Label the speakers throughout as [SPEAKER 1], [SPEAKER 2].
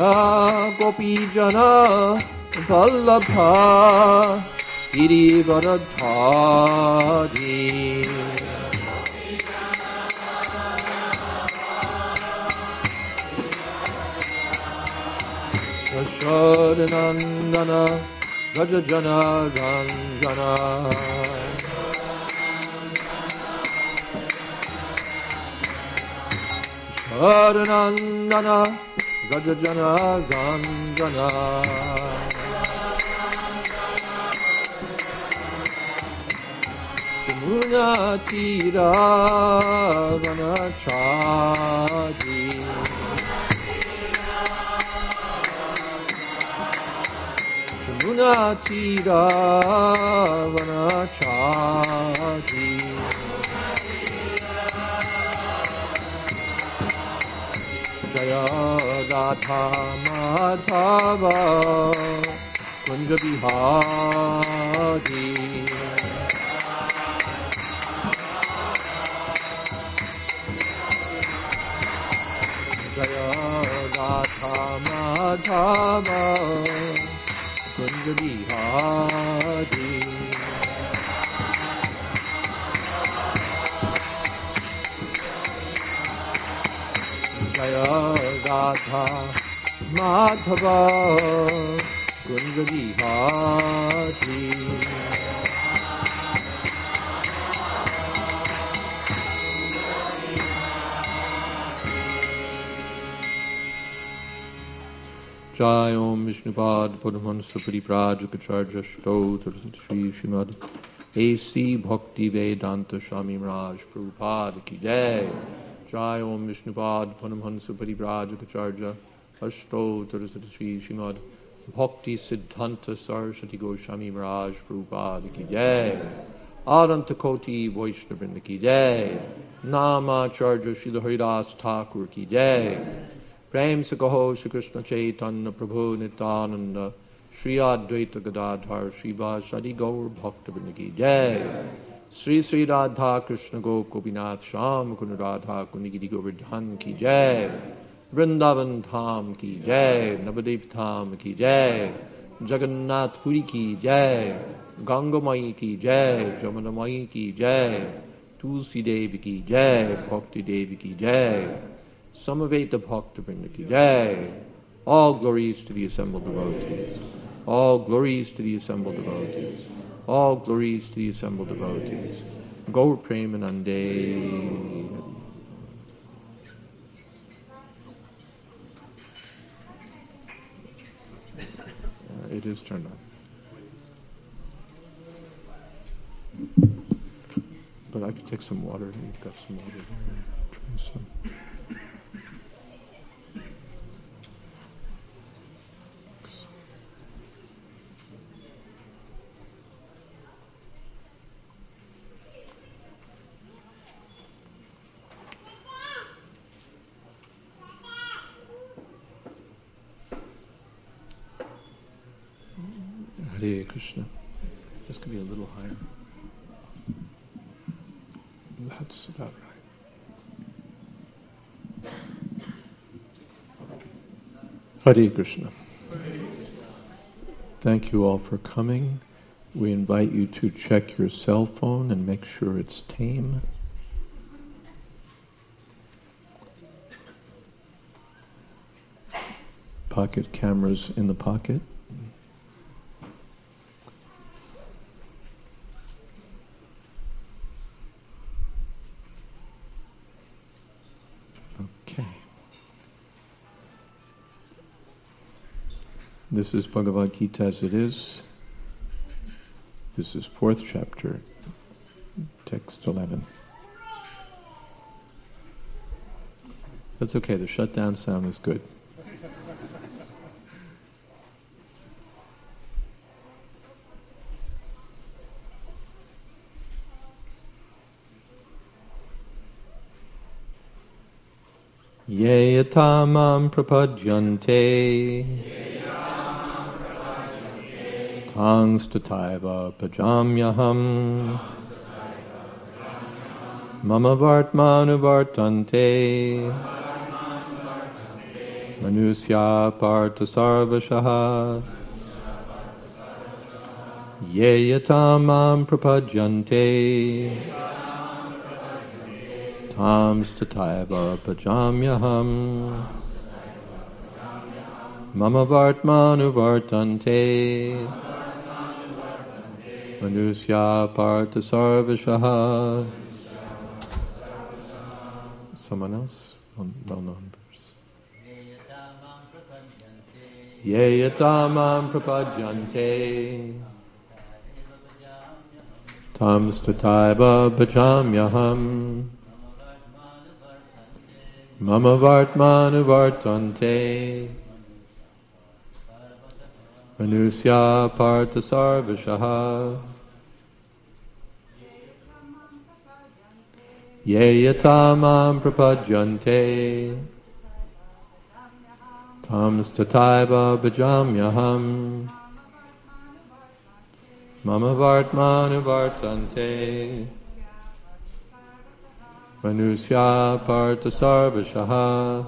[SPEAKER 1] Gopijana Vallabha Girivaradhari Yashodanandana Rajajana Ranjana Yashodanandana Rajajana Ranjana Jamuna Tira Vanachadi Jamuna Tira Vanachadi Jaya Radha Madhava Kunja Bihari Jaya Radha Madhava Kunja Bihari Jaya Radha Madhava Kunja Bihari Jai Om Vishnupad Padmahansa Parivrajakacharya Stotra Shri Srimad A.C. Bhakti Vedanta Swami Maharaj Prabhupada Ki Jai. Jai Om Vishnupad Padmahansa Parivrajakacharya Stotra Shri Srimad Bhakti Siddhanta Saraswati Goswami Maharaj Prabhupada Ki Jai. Adanta Koti Vaishnavrinda Ki Jai. Namacharya Srila Haridas Thakur Ki Jai. Prem se kaho Shri Krishna Chaitanya Prabhu Nityananda Shri Advaita Gadadhar Shri Vasadi Gaur Bhakta Vrinda Ki Jai. Sri Sri Radha Krishna Gopinath Sham Kund Radha Kunigiri Govardhan Ki Jai. Vrindavan Dham Ki Jai. Navadip Dham Ki Jai. Jagannath Puri Ki Jai. Ganga Mai Ki Jai. Jamuna Mai Ki Jai. Tulsi Devi Ki Jai. Bhakti Devi Ki Jai. Samaveta Bhakta Vrinda Ki Jai. All glories to the assembled devotees. All glories to the assembled devotees. All glories to the assembled devotees. Gaur Premanande. It is turned on. But I could take some water. You've got some water there. Try some. Hare Krishna. This could be a little higher. That's about right. Hare Krishna. Thank you all for coming. We invite you to check your cell phone and make sure it's tame. Pocket cameras in the pocket. This is Bhagavad Gita as it is. This is 4th chapter, text 11. That's okay, the shutdown sound is good. Ye yatamam prapadyante Tangs tataiva pajamyaham Mama vartmanu vartante Manusya Partha Sarvashaha Ye Yatamam Prapadyante Tam Stataiva Pajamyaham Mama Vartmanu Vartante Manusya Partha Sarvashaha. Someone else? Well-known verse. Ye yatamam prapadyante tam stataiva bhajamyaham mama vartmanu vartante manusya partha sarvashaha ye yatamam prapadyante tam stataiva bhajamyaham mama vartmanu vartante manusya partha sarvashaha.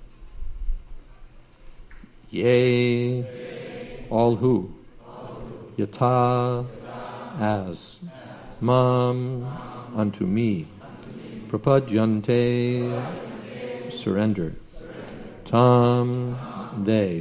[SPEAKER 1] Yea, all who, yata, as, mam, unto me, prapadyante, surrender, tam, they,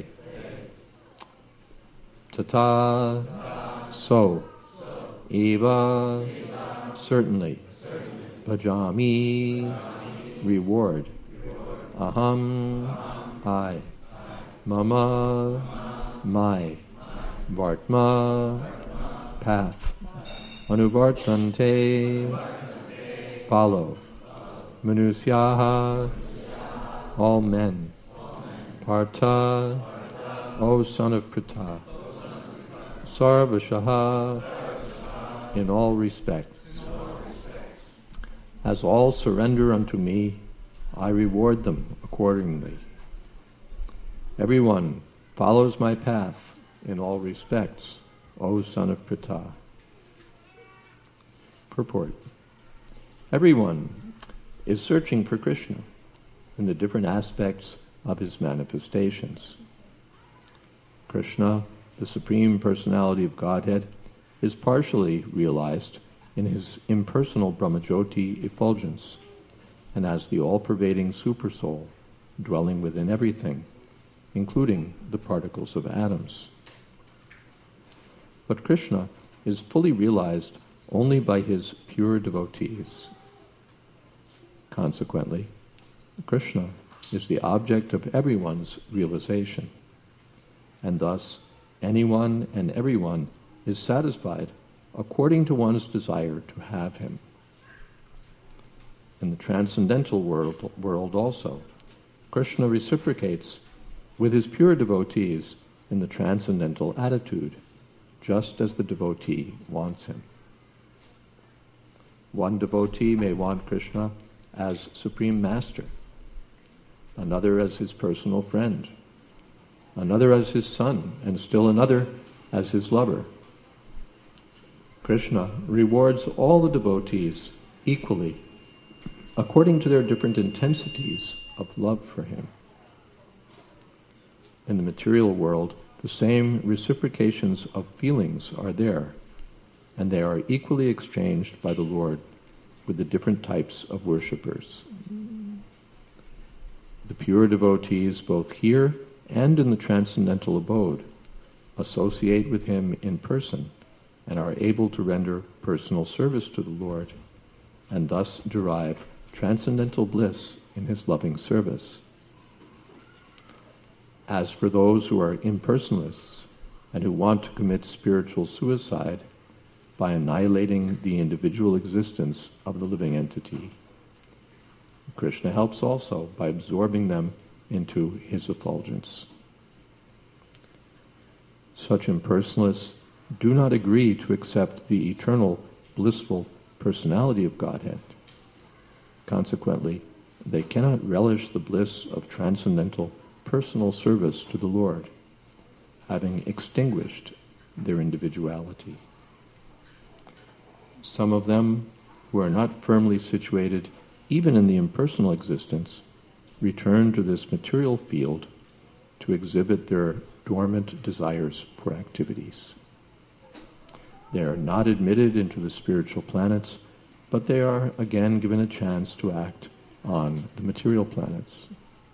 [SPEAKER 1] tata, so, eva, certainly, bhajami, reward, aham, I, mama, my, vartma, path, anuvartante, follow, manusyaha, all men, partha, O son of Pritha, sarvashaha, in all respects. As all surrender unto me, I reward them accordingly. Everyone follows my path in all respects, O son of Pritha. Purport. Everyone is searching for Krishna in the different aspects of his manifestations. Krishna, the Supreme Personality of Godhead, is partially realized in his impersonal Brahmajyoti effulgence and as the all-pervading Supersoul dwelling within everything, including the particles of atoms. But Krishna is fully realized only by his pure devotees. Consequently, Krishna is the object of everyone's realization, and thus anyone and everyone is satisfied according to one's desire to have him. In the transcendental world also, Krishna reciprocates with his pure devotees in the transcendental attitude, just as the devotee wants him. One devotee may want Krishna as Supreme Master, another as his personal friend, another as his son, and still another as his lover. Krishna rewards all the devotees equally, according to their different intensities of love for him. In the material world, the same reciprocations of feelings are there, and they are equally exchanged by the Lord with the different types of worshippers. The pure devotees, both here and in the transcendental abode, associate with him in person and are able to render personal service to the Lord, and thus derive transcendental bliss in his loving service. As for those who are impersonalists and who want to commit spiritual suicide by annihilating the individual existence of the living entity, Krishna helps also by absorbing them into his effulgence. Such impersonalists do not agree to accept the eternal, blissful personality of Godhead. Consequently, they cannot relish the bliss of transcendental personal service to the Lord, having extinguished their individuality. Some of them, who are not firmly situated even in the impersonal existence, return to this material field to exhibit their dormant desires for activities. They are not admitted into the spiritual planets, but they are again given a chance to act on the material planets.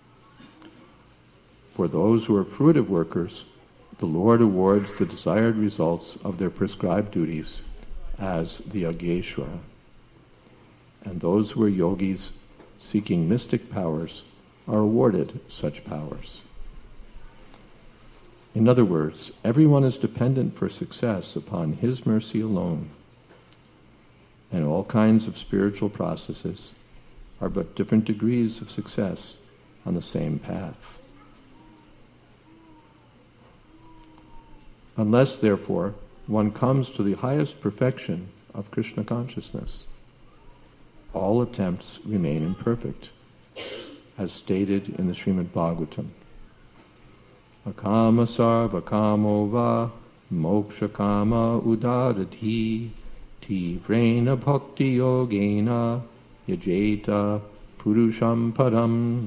[SPEAKER 1] For those who are fruitive workers, the Lord awards the desired results of their prescribed duties as the Yogeshwara. And those who are yogis seeking mystic powers are awarded such powers. In other words, everyone is dependent for success upon His mercy alone, and all kinds of spiritual processes are but different degrees of success on the same path. Unless, therefore, one comes to the highest perfection of Krishna consciousness, all attempts remain imperfect, as stated in the Srimad Bhagavatam. Akama sarva kamo va moksha kama udarati tivrena bhakti yogena yajeta purusham param.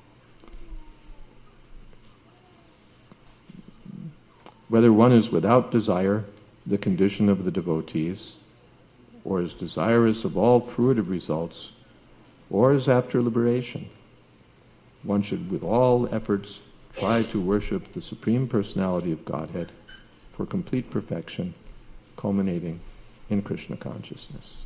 [SPEAKER 1] Whether one is without desire, the condition of the devotees, or is desirous of all fruitive results, or is after liberation, one should with all efforts try to worship the Supreme Personality of Godhead for complete perfection, culminating in Krishna consciousness.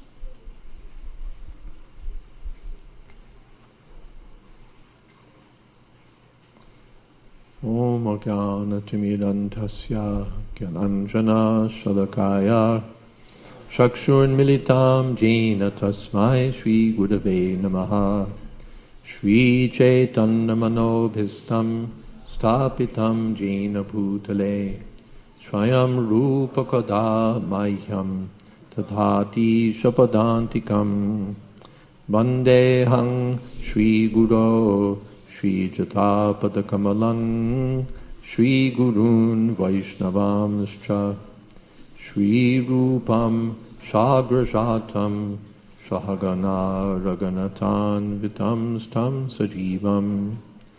[SPEAKER 1] Om Ajnana Timidantasya Gyananjana Shalakaya Chakshurmilitam Jena Tasmai Shri Gurave Namaha Shri Chaitanya Manobhistam Stapitam Jena Bhutale Swayam Rupa Kada Mahyam Tadhati Shapadantikam Vandehang Shri Guru Shri Jatapada Kamalang Shri Gurun Vaishnavamscha Shri Rupam Shagrashatam Shahagana Raganatan Vitam Stam Sajivam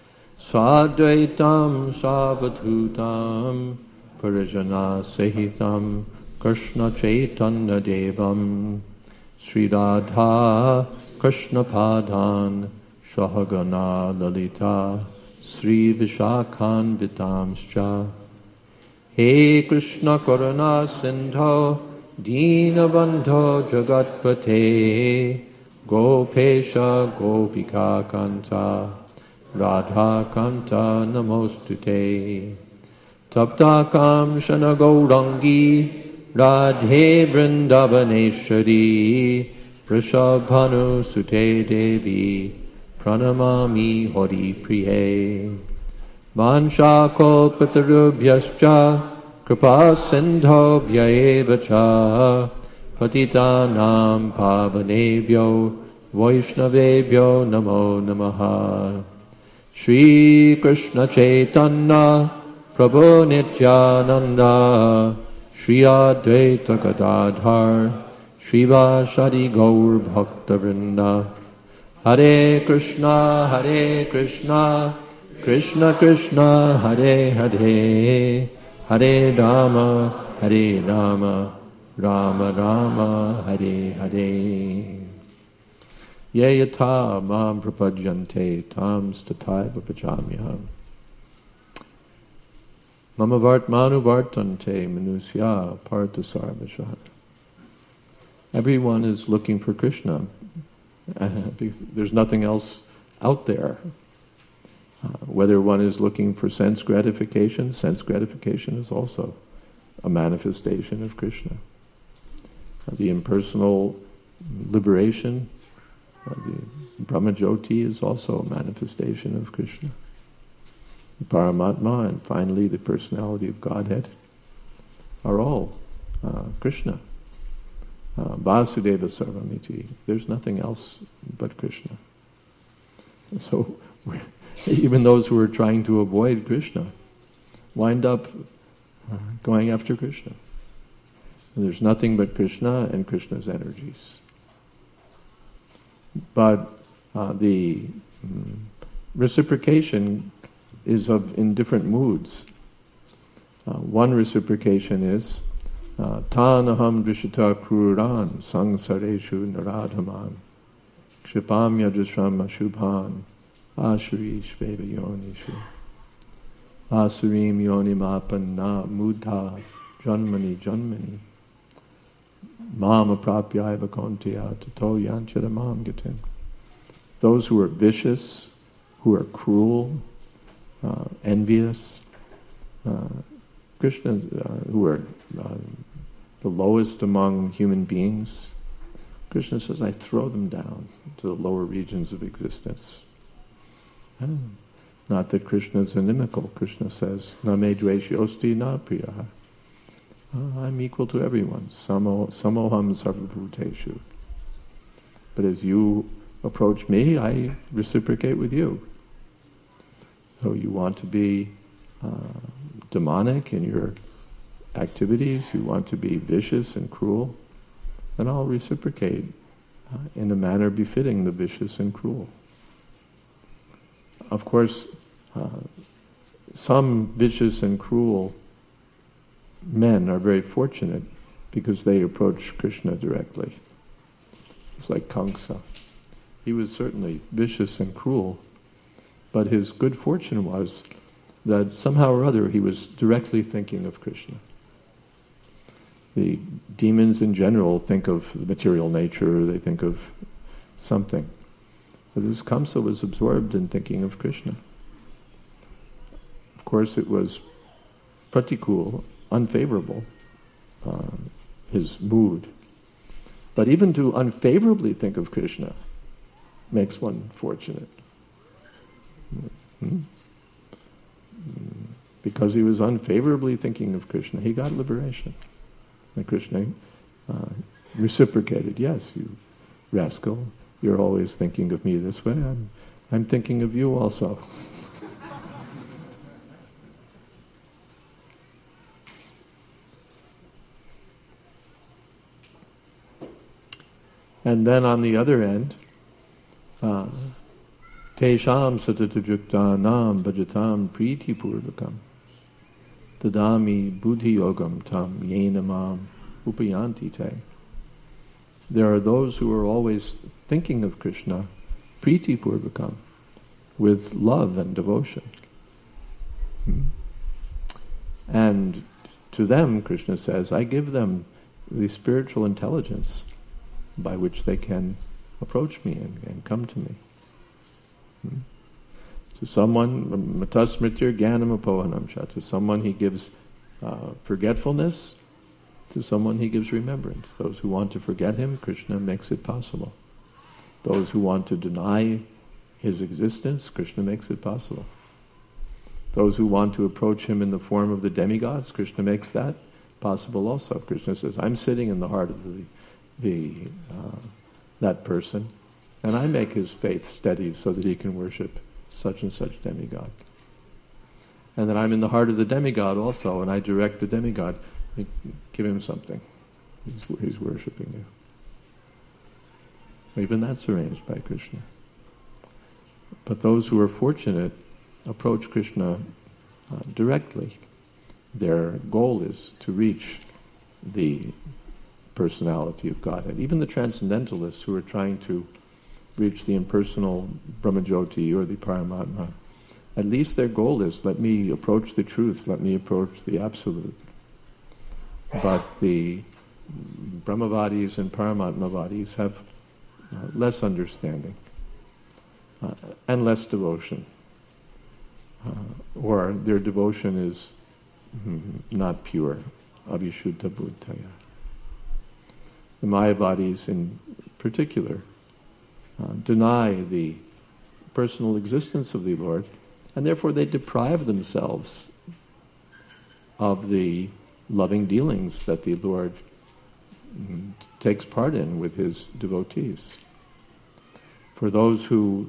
[SPEAKER 1] Sadvaitam Savadhutam Parijana Sahitam Krishna Chaitanya Devam Sri Radha Krishna Padhan Shahagana Lalita Sri Vishakhan Vitamscha He Krishna Karuna Sindho Dinabandho Jagatpate Gopesha Gopika Kanta Radha Kanta Namostute Taptakam Shana Gaurangi Radhe Vrindavaneshwari Vrishabhanu Sute Devi Pranamami Hori Priye Vansha Kalpatarubhyascha Kripa Sindhobhya Evacha Patitanam Pavanebhyo Vaishnavebhyo Namo Namaha Shri Krishna Chaitanya Prabhu Nityananda Shri Advaita Gadadhar Shri Vashadi Gaur Bhakta Vrinda Hare Krishna Krishna Krishna Hare Hare Hare Rama Rama Rama Hare Hare Ye yata mam prapadyante tam stataiva bhajamyaham Mama vartmanu vartante manusya parthasarvashat. Everyone is looking for Krishna. There's nothing else out there. Whether one is looking for sense gratification is also a manifestation of Krishna. The impersonal liberation, the Brahmajyoti is also a manifestation of Krishna. The Paramatma and finally the personality of Godhead are all Krishna. Vasudeva Sarvamiti. There's nothing else but Krishna. So even those who are trying to avoid Krishna wind up going after Krishna. There's nothing but Krishna and Krishna's energies. But the reciprocation is in different moods. One reciprocation is Tanaham drishita kruran sangsareshu naradhaman kshipam yajashram ashubhan ashurish yonishu asurim yonimapanna mudha janmani janmani mam aprapyaiva kontya tato yanchadamam gatin. Those who are vicious, who are cruel, envious, Krishna, who are the lowest among human beings, Krishna says, I throw them down to the lower regions of existence. Not that Krishna is inimical. Krishna says, Na me dveshyosti na priyaha. I'm equal to everyone. Samoham sarvabhuteshu. But as you approach me, I reciprocate with you. So you want to be demonic in your activities, you want to be vicious and cruel, then I'll reciprocate in a manner befitting the vicious and cruel. Of course, some vicious and cruel men are very fortunate because they approach Krishna directly. It's like Kamsa. He was certainly vicious and cruel, but his good fortune was that somehow or other he was directly thinking of Krishna. The demons in general think of the material nature, they think of something. But this Kamsa was absorbed in thinking of Krishna. Of course it was pratikul, unfavorable, his mood. But even to unfavorably think of Krishna makes one fortunate. Because he was unfavorably thinking of Krishna, he got liberation. And Krishna reciprocated, yes, you rascal, you're always thinking of me this way, I'm thinking of you also. And then on the other end, Tesham satatajuktanam bhajatam priti purvakam tadami buddhi yogam tam yenamam upayanti te. There are those who are always thinking of Krishna priti purvakam, with love and devotion. And to them, Krishna says, I give them the spiritual intelligence by which they can approach me and come to me. To someone, matasmritir jnanam apohanam cha. To someone he gives forgetfulness. To someone he gives remembrance. Those who want to forget him, Krishna makes it possible. Those who want to deny his existence, Krishna makes it possible. Those who want to approach him in the form of the demigods, Krishna makes that possible also. Krishna says, I'm sitting in the heart of that person, and I make his faith steady so that he can worship such and such demigod. And then I'm in the heart of the demigod also, and I direct the demigod, give him something. He's worshipping you. Even that's arranged by Krishna. But those who are fortunate approach Krishna directly. Their goal is to reach the personality of Godhead. Even the transcendentalists who are trying to reach the impersonal Brahmajyoti or the Paramatma, at least their goal is, let me approach the truth, let me approach the Absolute. But the Brahmavadis and Paramatmavadis have less understanding and less devotion. Or their devotion is not pure, avishuddha buddhaya. The Mayavadis in particular deny the personal existence of the Lord, and therefore they deprive themselves of the loving dealings that the Lord takes part in with his devotees. For those who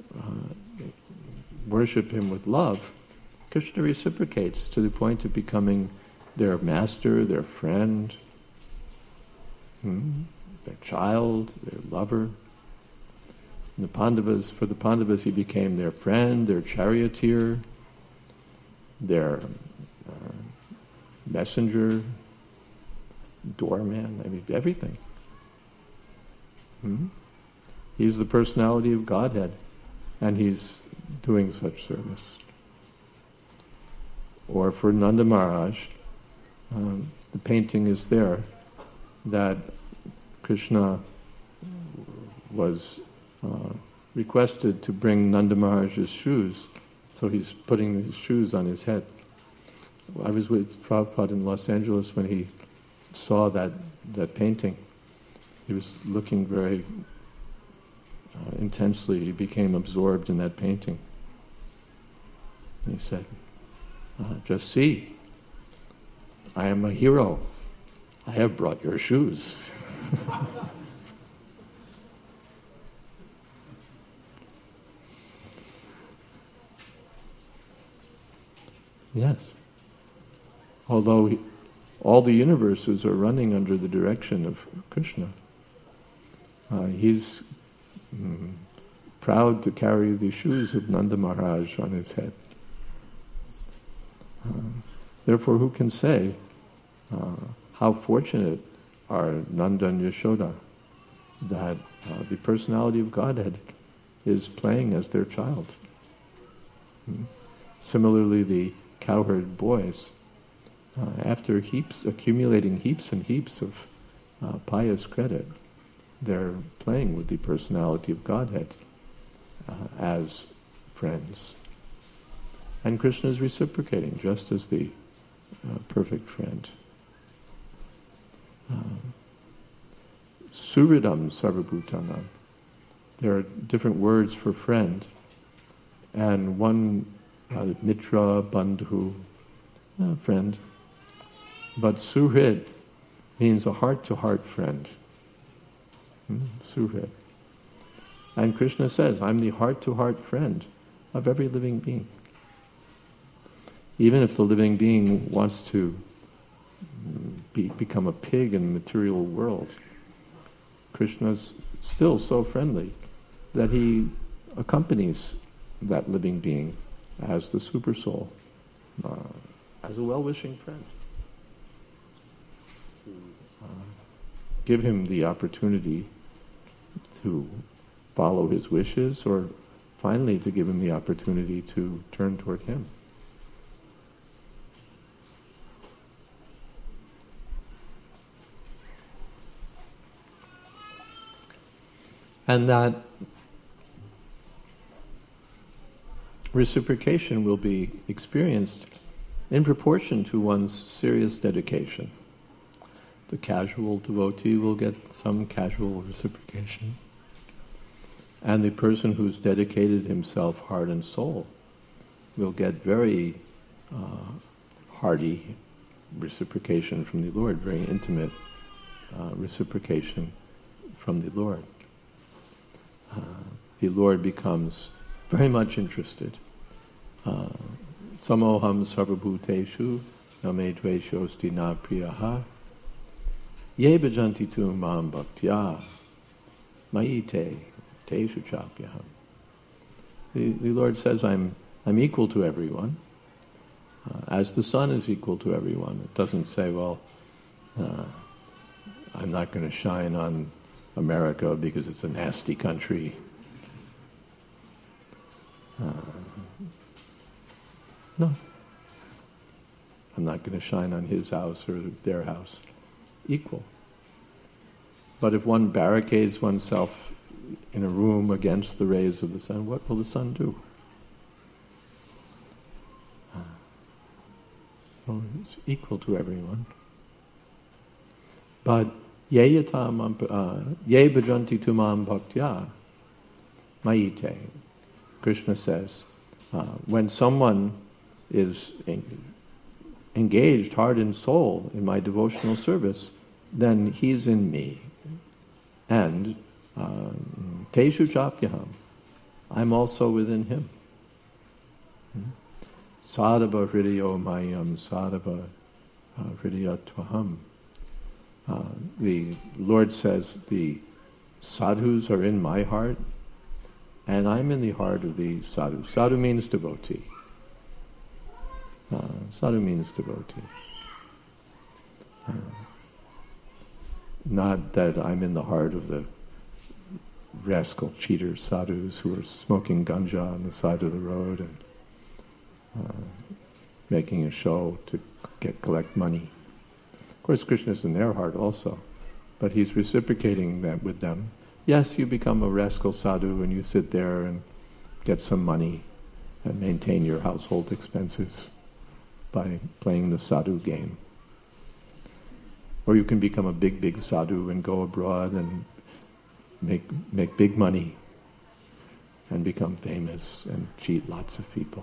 [SPEAKER 1] worship him with love, Krishna reciprocates to the point of becoming their master, their friend, their child, their lover. And for the Pandavas, he became their friend, their charioteer, their messenger, doorman, I mean, everything. He's the personality of Godhead, and he's doing such service. Or for Nanda Maharaj, the painting is there that Krishna was requested to bring Nanda Maharaj's shoes, so he's putting his shoes on his head. I was with Prabhupada in Los Angeles when he saw that painting. He was looking very intensely. He became absorbed in that painting. And he said, just see, I am a hero. I have brought your shoes. Yes. Although all the universes are running under the direction of Krishna, he's proud to carry the shoes of Nanda Maharaj on his head. Therefore, who can say how fortunate are Nanda and Yashoda that the personality of Godhead is playing as their child. Similarly, the cowherd boys, after accumulating heaps and heaps of pious credit, they're playing with the personality of Godhead as friends. And Krishna is reciprocating, just as the perfect friend. Suridam sarvabhutanam. There are different words for friend, and one mitra, bandhu, friend. But suhrid means a heart-to-heart friend. Suhrid. And Krishna says, I'm the heart-to-heart friend of every living being. Even if the living being wants to become a pig in the material world, Krishna's still so friendly that he accompanies that living being as the super soul, as a well-wishing friend. To give him the opportunity to follow his wishes, or finally to give him the opportunity to turn toward him. And that reciprocation will be experienced in proportion to one's serious dedication. The casual devotee will get some casual reciprocation, and the person who's dedicated himself heart and soul will get very hearty reciprocation from the Lord, very intimate reciprocation from the Lord. The Lord becomes very much interested. Samoham sarvabhuteshu name dveshosti na priyaha ye bhajanti tu mam bhaktya maite teshu chapyaham. The Lord says, I'm equal to everyone, as the sun is equal to everyone. It doesn't say, well, I'm not going to shine on America because it's a nasty country. No. I'm not going to shine on his house or their house. Equal. But if one barricades oneself in a room against the rays of the sun, what will the sun do? Well, it's equal to everyone. But ye bhajanti tumam bhaktya maite. Krishna says, when someone is engaged heart and soul in my devotional service, then he's in me. And teshu chapyaham, I'm also within him. Sadhava hridayo mayam, sadhava hridayatvaham. The Lord says the sadhus are in my heart, and I'm in the heart of the sadhu. Sadhu means devotee. Sadhu means devotee. Not that I'm in the heart of the rascal cheater sadhus who are smoking ganja on the side of the road and making a show to collect money. Of course, Krishna's in their heart also, but he's reciprocating that with them. Yes, you become a rascal sadhu and you sit there and get some money and maintain your household expenses by playing the sadhu game. Or you can become a big sadhu and go abroad and make big money and become famous and cheat lots of people.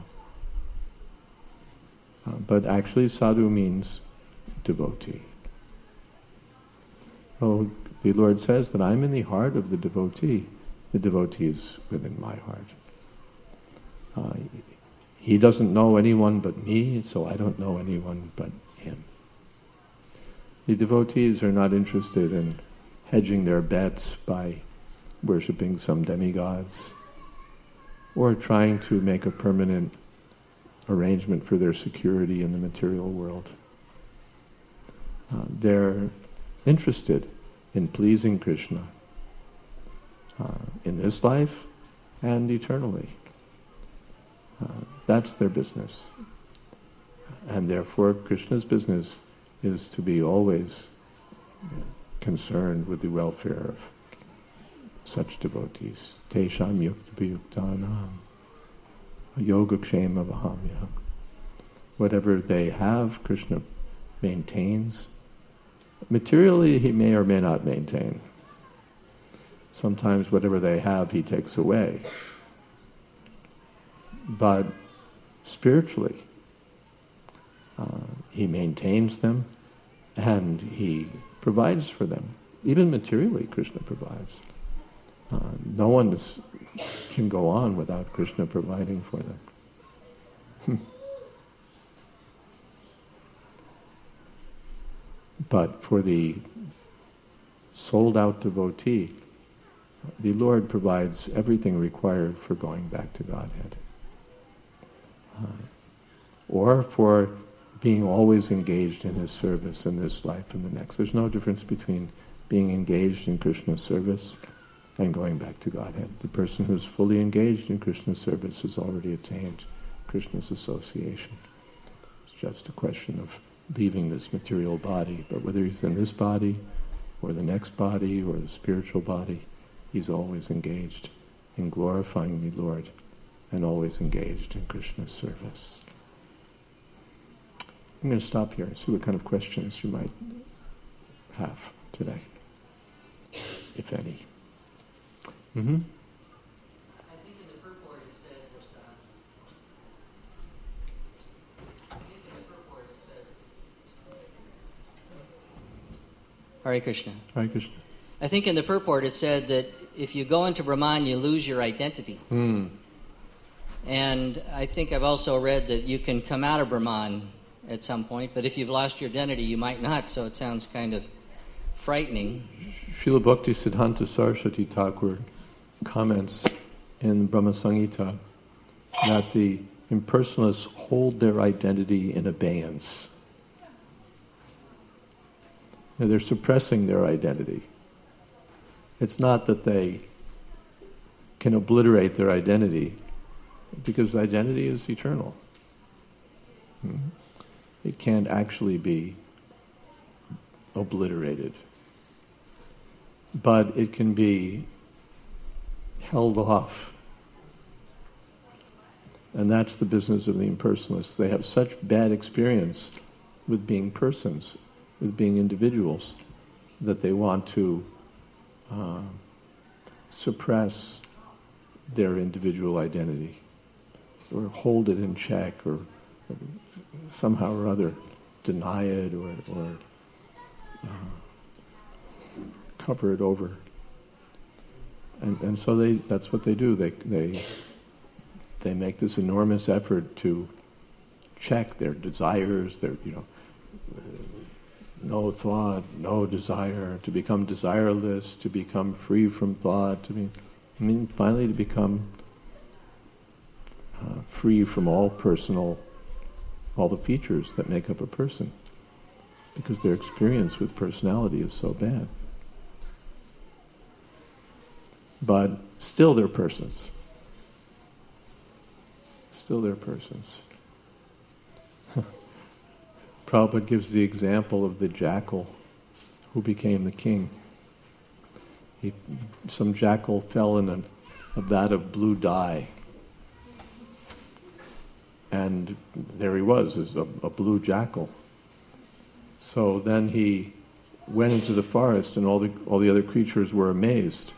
[SPEAKER 1] But actually sadhu means devotee. Oh, the Lord says that I'm in the heart of the devotee. The devotee is within my heart. He doesn't know anyone but me, so I don't know anyone but him. The devotees are not interested in hedging their bets by worshipping some demigods or trying to make a permanent arrangement for their security in the material world. They're interested in pleasing Krishna in this life and eternally. That's their business. And therefore Krishna's business is to be always concerned with the welfare of such devotees. Tesham yukta yuktanam yogakshema vahamya. Whatever they have, Krishna maintains. Materially, he may or may not maintain. Sometimes whatever they have, he takes away. But spiritually, he maintains them and he provides for them. Even materially, Krishna provides. No one can go on without Krishna providing for them. But for the sold-out devotee, the Lord provides everything required for going back to Godhead. Or for being always engaged in His service in this life and the next. There's no difference between being engaged in Krishna's service and going back to Godhead. The person who's fully engaged in Krishna's service has already attained Krishna's association. It's just a question of leaving this material body, but whether he's in this body or the next body or the spiritual body, he's always engaged in glorifying the Lord and always engaged in Krishna's service. I'm going to stop here and see what kind of questions you might have today, if any. Mm-hmm.
[SPEAKER 2] I think in the purport it said Hare Krishna.
[SPEAKER 1] Hare Krishna.
[SPEAKER 2] I think in the purport it said that if you go into Brahman, you lose your identity. And I think I've also read that you can come out of Brahman at some point, but if you've lost your identity, you might not, so it sounds kind of frightening.
[SPEAKER 1] Srila Bhakti Siddhanta Saraswati Thakur comments in Brahma Samhita that the impersonalists hold their identity in abeyance. They're suppressing their identity. It's not that they can obliterate their identity, because identity is eternal. It can't actually be obliterated. But it can be held off. And that's the business of the impersonalists. They have such bad experience with being persons, with being individuals, that they want to suppress their individual identity, or hold it in check, or somehow or other deny it, or cover it over. And so that's what they do. They make this enormous effort to check their desires, their no thought, no desire, to become desireless, to become free from thought, finally to become free from all personal all the features that make up a person, because their experience with personality is so bad. But still they're persons. Still they're persons. Prabhupada gives the example of the jackal who became the king. Some jackal fell in a vat of blue dye. And there he was, as a blue jackal. So then he went into the forest, and all the other creatures were amazed.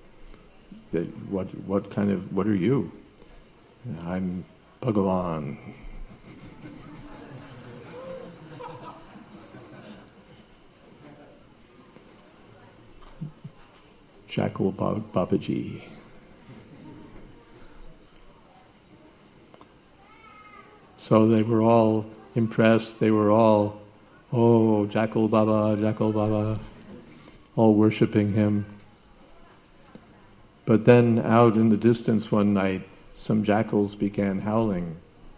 [SPEAKER 1] What are you? I'm Bhagavan. Jackal Babaji. So they were all impressed. They were all, oh, Jackal Baba, all worshipping him. But then out in the distance one night, some jackals began howling.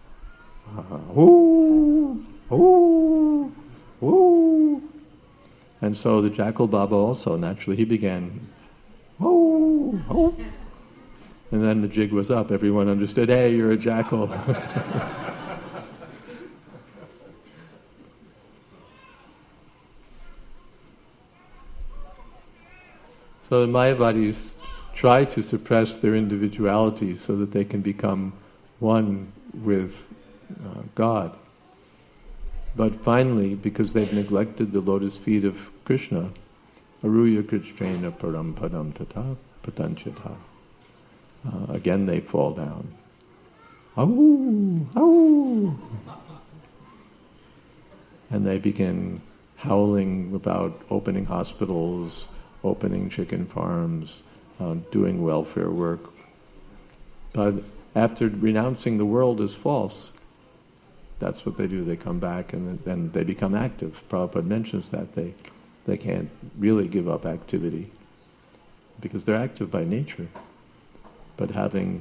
[SPEAKER 1] Ooh, ooh, ooh. And so the Jackal Baba also, naturally, he began, ooh, ooh. And then the jig was up. Everyone understood, hey, you're a jackal. So the Mayavadis try to suppress their individuality so that they can become one with God. But finally, because they've neglected the lotus feet of Krishna, aruya krishna param padam tata patanchata, again they fall down. Awoo, awoo. And they begin howling about opening hospitals, opening chicken farms, doing welfare work. But after renouncing the world as false, that's what they do. They come back and then they become active. Prabhupada mentions that they can't really give up activity because they're active by nature. But having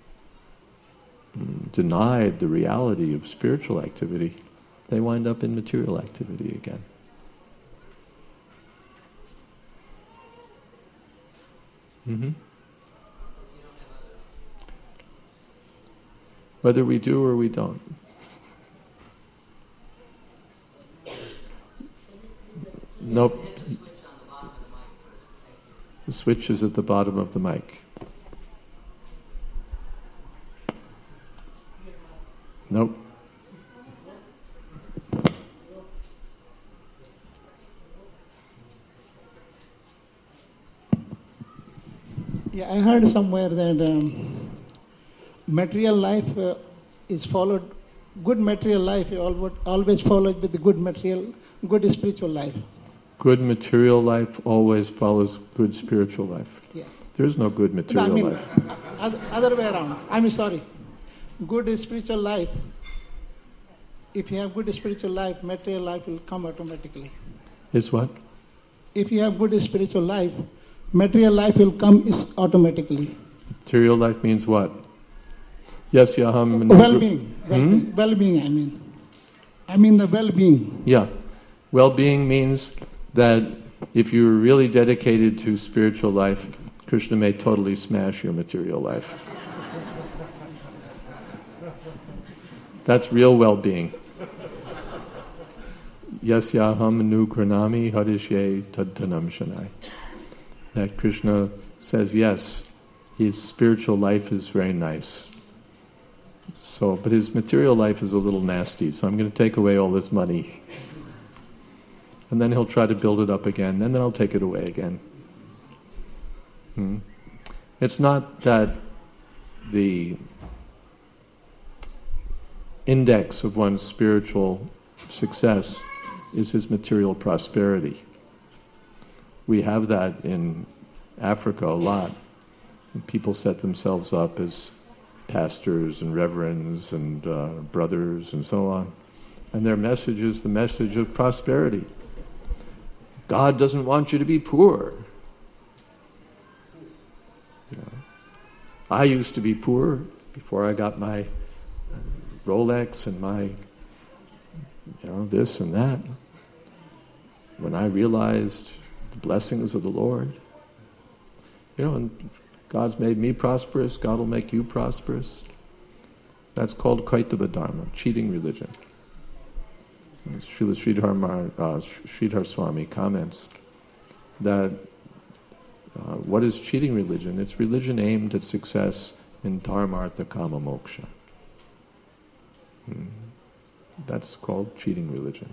[SPEAKER 1] denied the reality of spiritual activity, they wind up in material activity again. Mm-hmm. Whether we do or we don't. Nope. The switch is at the bottom of the mic. Nope.
[SPEAKER 3] Yeah, I heard somewhere that material life is followed, good material life always followed with the good spiritual life.
[SPEAKER 1] Good material life always follows good spiritual life.
[SPEAKER 3] Yeah.
[SPEAKER 1] There is no good material life.
[SPEAKER 3] Other way around. I'm sorry. Good spiritual life, if you have good spiritual life, material life will come automatically.
[SPEAKER 1] Is what?
[SPEAKER 3] If you have good spiritual life, material life will come automatically.
[SPEAKER 1] Material life means what? Yes, yaham.
[SPEAKER 3] Well-being. Well-being, I mean the well-being.
[SPEAKER 1] Yeah. Well-being means that if you're really dedicated to spiritual life, Krishna may totally smash your material life. That's real well-being. Yasyaham anugranami hadishye tadtanam shanai. That Krishna says, yes, his spiritual life is very nice. So, but his material life is a little nasty, so I'm going to take away all this money. And then he'll try to build it up again, and then I'll take it away again. It's not that the index of one's spiritual success is his material prosperity. We have that in Africa a lot. People set themselves up as pastors and reverends and brothers and so on. And their message is the message of prosperity. God doesn't want you to be poor. You know, I used to be poor before I got my Rolex and my this and that. When I realized the blessings of the Lord, and God's made me prosperous, God will make you prosperous. That's called Kaitava Dharma, cheating religion. Srila Sridhar Swami comments that what is cheating religion? It's religion aimed at success in dharma, artha, kama, moksha. That's called cheating religion.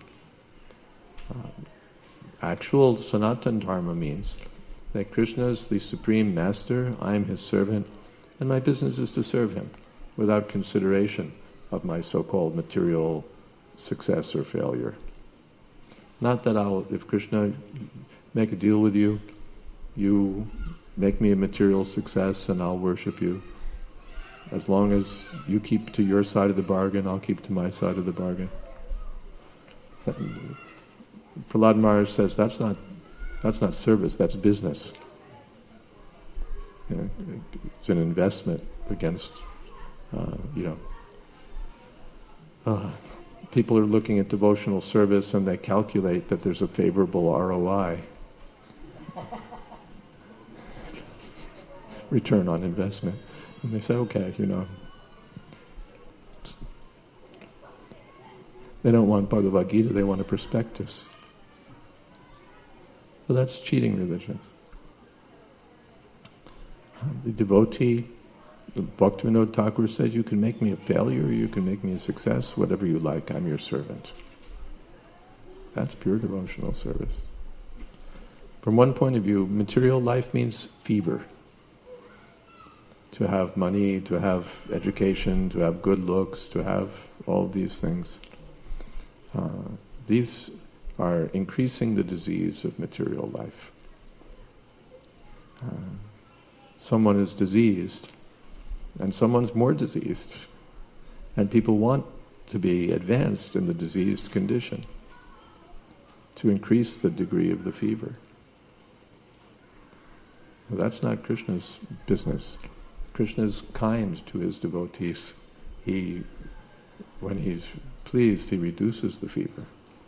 [SPEAKER 1] Actual Sanatana Dharma means that Krishna is the supreme master, I am his servant, and my business is to serve him without consideration of my so-called material success or failure. Not that if Krishna make a deal with you, you make me a material success and I'll worship you. As long as you keep to your side of the bargain, I'll keep to my side of the bargain. Prahlad Maharaj says that's not service, that's business. It's an investment against, people are looking at devotional service and they calculate that there's a favorable ROI. Return on investment. And they say, okay, they don't want Bhagavad Gita, they want a prospectus. So that's cheating religion. The devotee, Bhaktivinoda Thakur says, you can make me a failure, you can make me a success, whatever you like, I'm your servant. That's pure devotional service. From one point of view, material life means fever. To have money, to have education, to have good looks, to have all these things. These are increasing the disease of material life. Someone is diseased, and someone's more diseased. And people want to be advanced in the diseased condition to increase the degree of the fever. Well, that's not Krishna's business. Krishna is kind to his devotees. When he's pleased, he reduces the fever.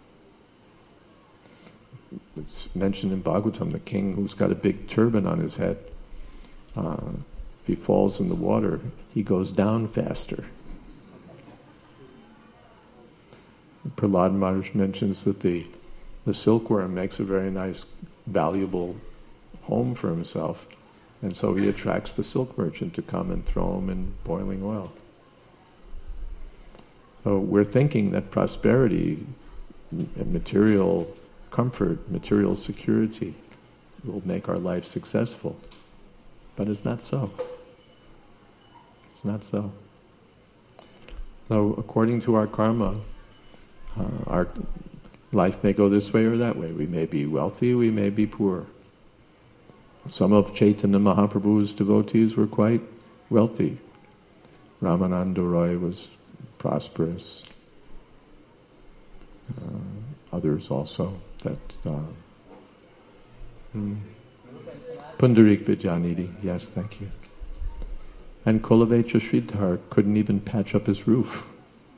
[SPEAKER 1] It's mentioned in Bhagavatam, the king who's got a big turban on his head, if he falls in the water, he goes down faster. Prahlad Maharaj mentions that the silkworm makes a very nice, valuable home for himself, and so he attracts the silk merchant to come and throw him in boiling oil. So we're thinking that prosperity, material comfort, material security will make our life successful. But it's not so. It's not so. So according to our karma, our life may go this way or that way. We may be wealthy, we may be poor. Some of Chaitanya Mahaprabhu's devotees were quite wealthy. Ramananda Roy was prosperous. Others also. Pundarik Vidyanidhi, yes, thank you. And Kolavecha Sridhar couldn't even patch up his roof.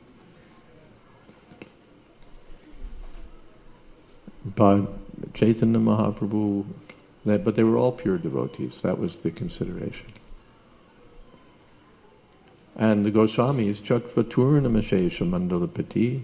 [SPEAKER 1] But Chaitanya Mahaprabhu, but they were all pure devotees. That was the consideration. And the Goswamis, Chakvaturnamashesha Mandalapati,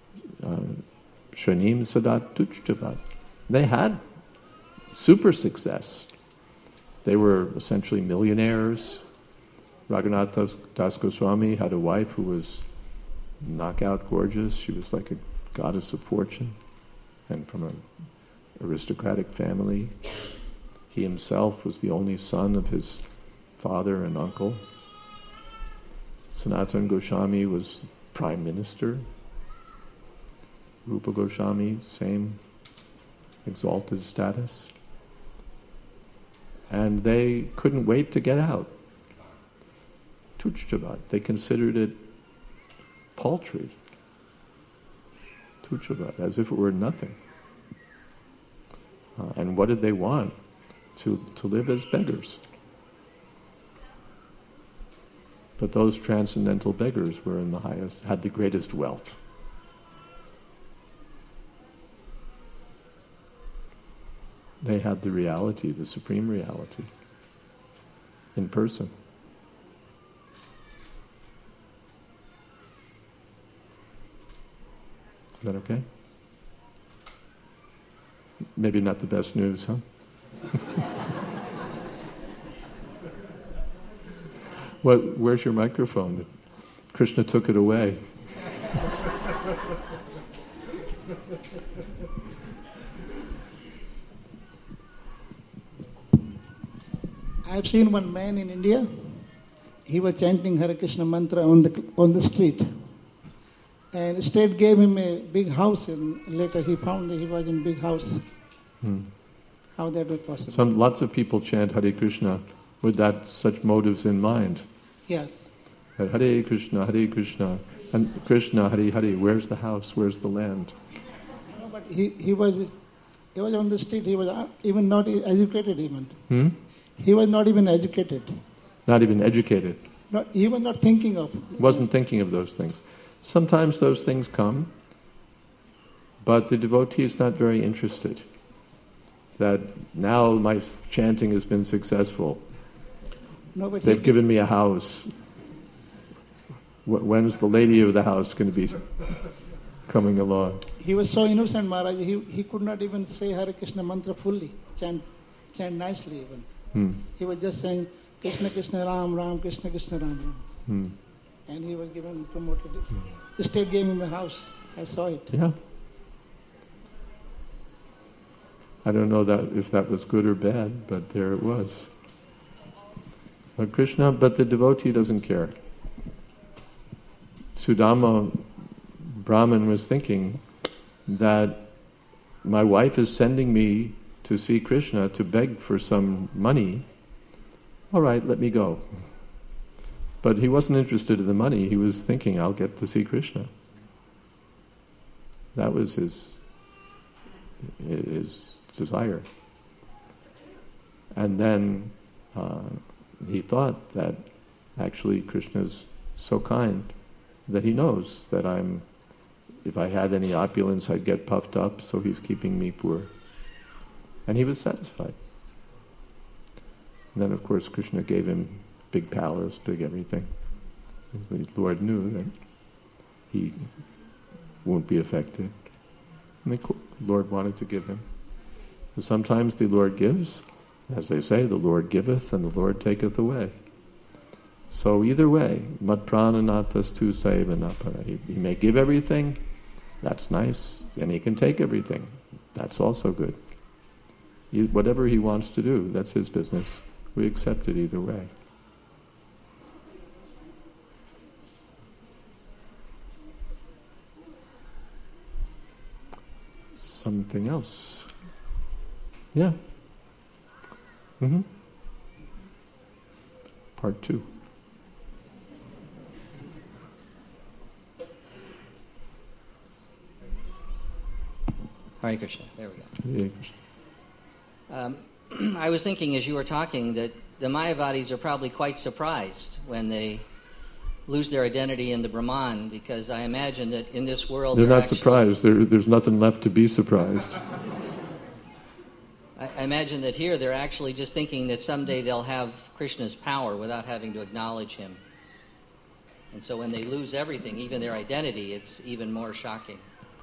[SPEAKER 1] Shanim Sadat Tuchtavat, they had super success. They were essentially millionaires. Raghunath Das Goswami had a wife who was knockout gorgeous. She was like a goddess of fortune and from an aristocratic family. He himself was the only son of his father and uncle. Sanatana Goswami was prime minister. Rupa Goswami, same exalted status. And they couldn't wait to get out. Tuchtavat, they considered it paltry. Tuchtavat, as if it were nothing. And what did they want? To live as beggars. But those transcendental beggars were had the greatest wealth. They had the reality, the supreme reality, in person. Is that okay? Maybe not the best news, huh? Where's your microphone? Krishna took it away.
[SPEAKER 3] I've seen one man in India. He was chanting Hare Krishna mantra on the street. And the state gave him a big house, and later he found that he was in a big house. How that was possible?
[SPEAKER 1] Lots of people chant Hare Krishna with such motives in mind.
[SPEAKER 3] Yes.
[SPEAKER 1] That Hare Krishna, and Krishna, Hare Hare. Where's the house? Where's the land?
[SPEAKER 3] No, but he was on the street. He was even not educated even. He was not even educated.
[SPEAKER 1] Not even educated.
[SPEAKER 3] He was not thinking of.
[SPEAKER 1] Wasn't thinking of those things. Sometimes those things come, but the devotee is not very interested. That now my chanting has been successful.
[SPEAKER 3] No, but
[SPEAKER 1] they've given me a house. When's the lady of the house going to be coming along?
[SPEAKER 3] He was so innocent, Maharaj. He could not even say Hare Krishna mantra fully, chant nicely even. He was just saying Krishna Krishna Ram Ram Krishna Krishna Ram Ram. And he was promoted. The state gave him a house. I saw it.
[SPEAKER 1] Yeah. I don't know if that was good or bad, but there it was. But the devotee doesn't care. Sudama Brahman was thinking that my wife is sending me to see Krishna to beg for some money. All right, let me go. But he wasn't interested in the money. He was thinking, I'll get to see Krishna. That was his desire. And then he thought that actually Krishna's so kind that he knows that if I had any opulence, I'd get puffed up, so he's keeping me poor. And he was satisfied. And then, of course, Krishna gave him big palace, big everything. The Lord knew that he won't be affected. And the Lord wanted to give him. So sometimes the Lord gives, as they say, the Lord giveth and the Lord taketh away. So either way, mat prananatas tu sevanapara. He may give everything, that's nice, and he can take everything, that's also good. Whatever he wants to do, that's his business. We accept it either way. Something else? Yeah. Part 2.
[SPEAKER 2] Hare Krishna. There we go.
[SPEAKER 1] Hare Krishna.
[SPEAKER 2] I was thinking as you were talking that the Mayavadis are probably quite surprised when they lose their identity in the Brahman, because I imagine that in this world
[SPEAKER 1] they're not surprised. There's nothing left to be surprised.
[SPEAKER 2] I imagine that here they're actually just thinking that someday they'll have Krishna's power without having to acknowledge him. And so when they lose everything, even their identity, it's even more shocking.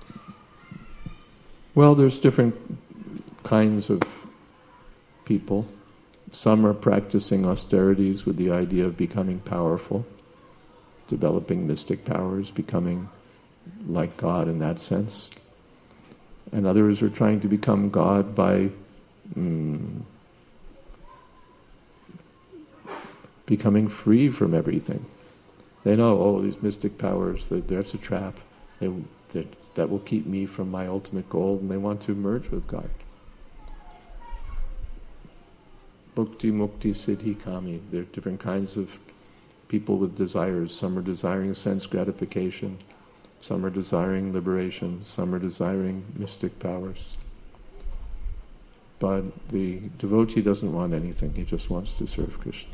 [SPEAKER 1] Well, there's different kinds of people. Some are practicing austerities with the idea of becoming powerful, developing mystic powers, becoming like God in that sense. And others are trying to become God by becoming free from everything. They know, these mystic powers, that's a trap. That will keep me from my ultimate goal, and they want to merge with God. Bhukti, mukti, siddhi, kami. There are different kinds of people with desires. Some are desiring sense gratification. Some are desiring liberation. Some are desiring mystic powers. But the devotee doesn't want anything. He just wants to serve Krishna.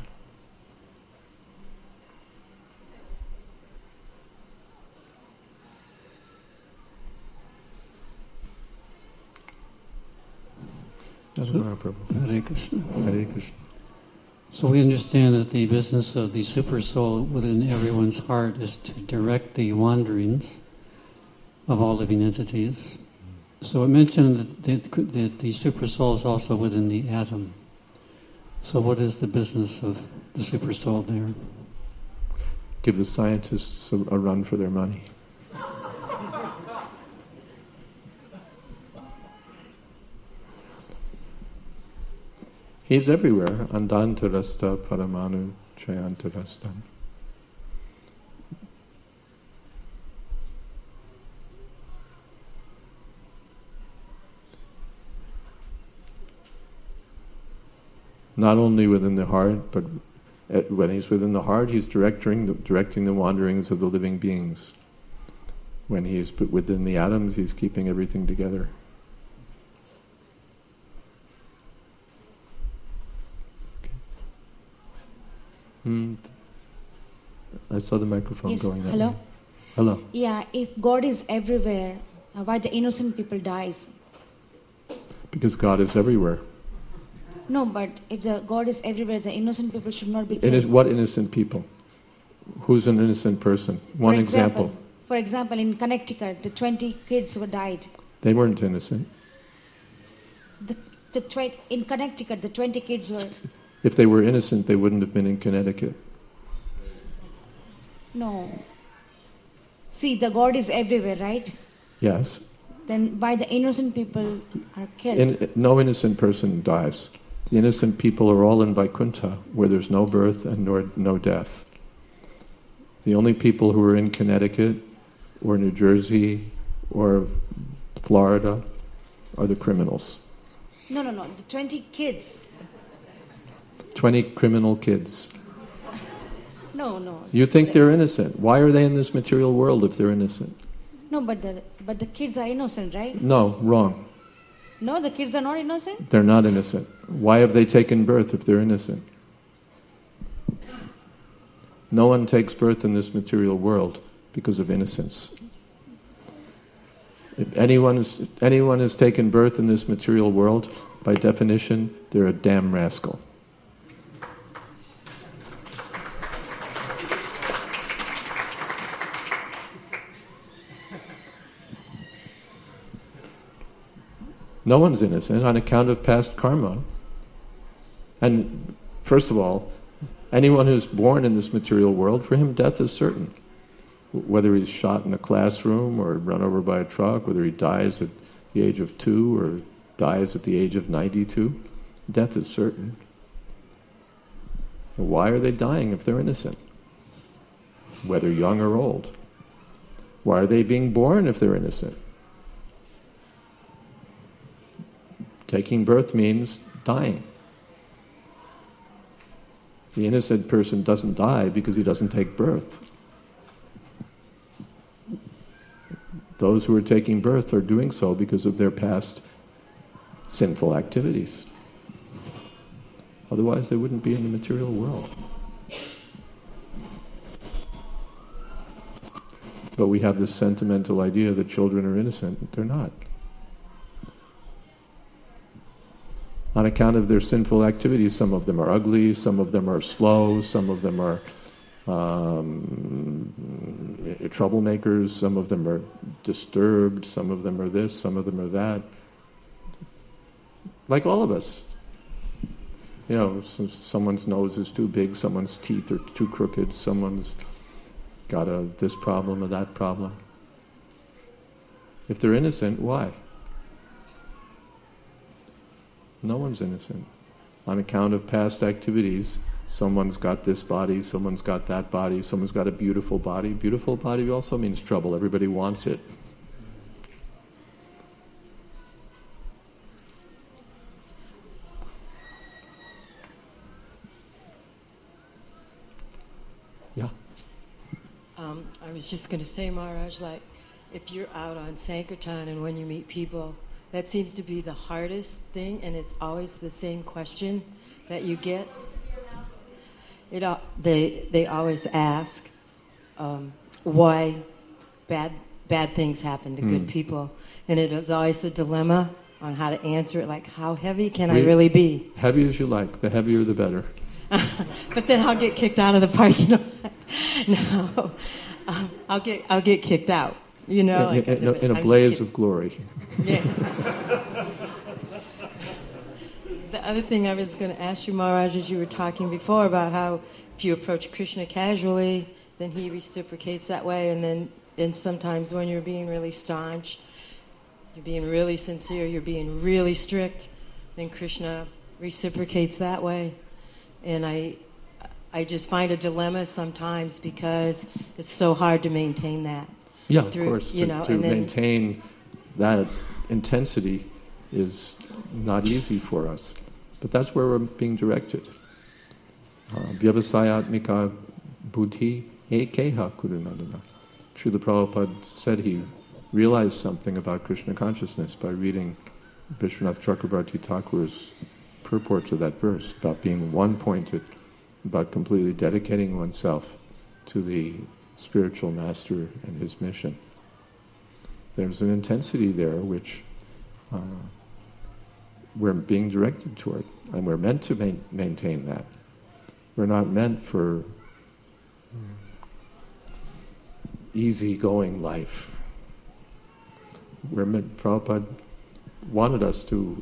[SPEAKER 1] Mahaprabhu.
[SPEAKER 4] Hare Krishna.
[SPEAKER 1] Hare Krishna.
[SPEAKER 4] So we understand that the business of the super soul within everyone's heart is to direct the wanderings of all living entities. So it mentioned that the super soul is also within the atom. So what is the business of the super soul there?
[SPEAKER 1] Give the scientists a run for their money. He's everywhere. Andantarasta paramanu chayantarastam. Not only within the heart, but when he's within the heart, he's directing the wanderings of the living beings. When he's within the atoms, he's keeping everything together. I saw the microphone
[SPEAKER 5] Yes,
[SPEAKER 1] going that
[SPEAKER 5] hello?
[SPEAKER 1] way. Hello.
[SPEAKER 5] Yeah, if God is everywhere, why the innocent people dies?
[SPEAKER 1] Because God is everywhere.
[SPEAKER 5] No, but if the God is everywhere, the innocent people should not be
[SPEAKER 1] It
[SPEAKER 5] killed.
[SPEAKER 1] is what innocent people? Who's an innocent person? One example.
[SPEAKER 5] For example, in Connecticut, the 20 kids who died.
[SPEAKER 1] They weren't innocent.
[SPEAKER 5] In Connecticut, the 20 kids were...
[SPEAKER 1] If they were innocent, they wouldn't have been in Connecticut.
[SPEAKER 5] No. See, the God is everywhere, right?
[SPEAKER 1] Yes.
[SPEAKER 5] Then why the innocent people are killed?
[SPEAKER 1] No innocent person dies. The innocent people are all in Vaikuntha, where there's no birth and no death. The only people who are in Connecticut, or New Jersey, or Florida, are the criminals.
[SPEAKER 5] No, the 20 kids.
[SPEAKER 1] 20 criminal kids.
[SPEAKER 5] No.
[SPEAKER 1] You think they're innocent. Why are they in this material world if they're innocent?
[SPEAKER 5] No, but the kids are innocent, right?
[SPEAKER 1] No, wrong.
[SPEAKER 5] No, the kids are not innocent?
[SPEAKER 1] They're not innocent. Why have they taken birth if they're innocent? No one takes birth in this material world because of innocence. If anyone has taken birth in this material world, by definition, they're a damn rascal. No one's innocent on account of past karma. And first of all, anyone who's born in this material world, for him death is certain. Whether he's shot in a classroom or run over by a truck, whether he dies at the age of 2 or dies at the age of 92, death is certain. Why are they dying if they're innocent? Whether young or old. Why are they being born if they're innocent? Taking birth means dying. The innocent person doesn't die because he doesn't take birth. Those who are taking birth are doing so because of their past sinful activities. Otherwise they wouldn't be in the material world. But we have this sentimental idea that children are innocent. They're not. On account of their sinful activities, some of them are ugly, some of them are slow, some of them are troublemakers, some of them are disturbed, some of them are this, some of them are that. Like all of us. You know, someone's nose is too big, someone's teeth are too crooked, someone's got this problem or that problem. If they're innocent, why? No one's innocent. On account of past activities, someone's got this body, someone's got that body, someone's got a beautiful body. Beautiful body also means trouble. Everybody wants it. Yeah.
[SPEAKER 6] I was just going to say, Maharaj, like, if you're out on Sankirtan and when you meet people, that seems to be the hardest thing, and it's always the same question that you get. They always ask why bad things happen to good people, and it is always a dilemma. on how to answer it. Like, how heavy can I really be?
[SPEAKER 1] Heavy as you like. The heavier, the better.
[SPEAKER 6] But then I'll get kicked out of the parking lot. No, I'll get kicked out. You know,
[SPEAKER 1] in a blaze of glory.
[SPEAKER 6] Yeah. The other thing I was going to ask you, Maharaj, as you were talking before about how if you approach Krishna casually, then he reciprocates that way, and sometimes when you're being really staunch, you're being really sincere, you're being really strict, then Krishna reciprocates that way. And I just find a dilemma sometimes because it's so hard to maintain that.
[SPEAKER 1] Yeah, of course. To maintain that intensity is not easy for us. But that's where we're being directed. Vyavasayatmika buddhi ekeha kurunadana. Srila Prabhupada said he realized something about Krishna consciousness by reading Vishwanath Chakravarti Thakur's purport to that verse, about being one-pointed, about completely dedicating oneself to the spiritual master and his mission. There's an intensity there which we're being directed toward, and we're meant to maintain that. We're not meant for easy-going life. Prabhupada wanted us to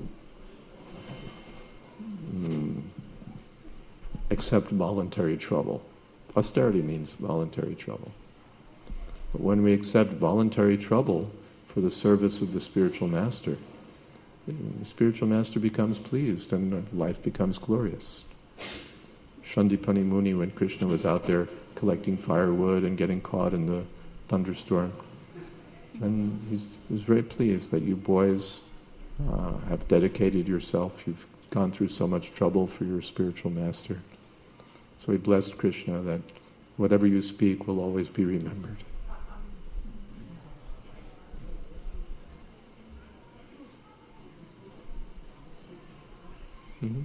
[SPEAKER 1] accept voluntary trouble. Austerity means voluntary trouble. But when we accept voluntary trouble for the service of the spiritual master, the spiritual master becomes pleased and life becomes glorious. Shandipani Muni, when Krishna was out there collecting firewood and getting caught in the thunderstorm, and he was very pleased that you boys have dedicated yourself, you've gone through so much trouble for your spiritual master. So he blessed Krishna that whatever you speak will always be remembered. Mm-hmm.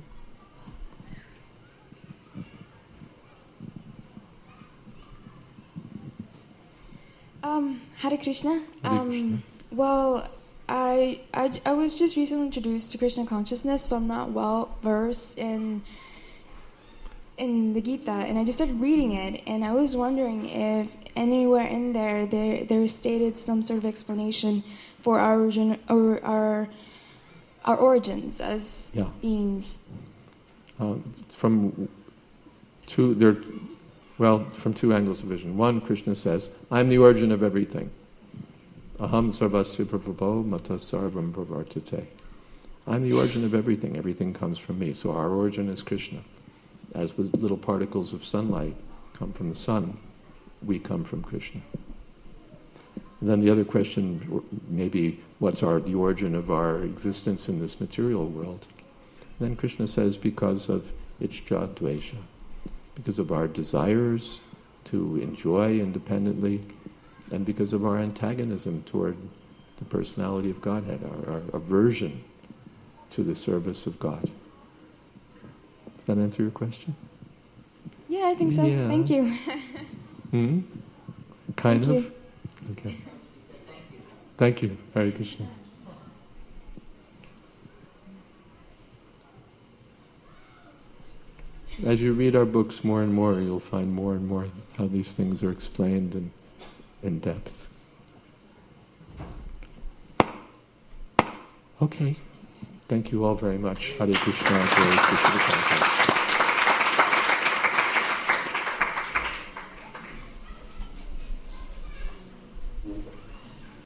[SPEAKER 5] Hare Krishna.
[SPEAKER 1] Hare Krishna.
[SPEAKER 5] Well, I was just recently introduced to Krishna consciousness, so I'm not well versed in the Gita, and I just started reading it, and I was wondering if anywhere in there stated some sort of explanation for our origin or our origins as beings.
[SPEAKER 1] From two angles of vision. One, Krishna says, I'm the origin of everything. Aham sarvasya prabhavo mata sarvam pravartate. I'm the origin of everything. Everything comes from me. So our origin is Krishna. As the little particles of sunlight come from the sun, we come from Krishna. And then the other question, maybe, what's the origin of our existence in this material world? Then Krishna says, because of iccha dvesha, because of our desires to enjoy independently, and because of our antagonism toward the personality of Godhead, our aversion to the service of God. Does that answer your question?
[SPEAKER 5] Yeah, I think so. Yeah. Thank you.
[SPEAKER 1] Mm-hmm. Kind
[SPEAKER 5] Thank
[SPEAKER 1] of?
[SPEAKER 5] You.
[SPEAKER 1] Okay. Thank you. Hare Krishna. As you read our books more and more, you'll find more and more how these things are explained in depth. Okay. Thank you all very much. Hare Krishna. Hare Krishna.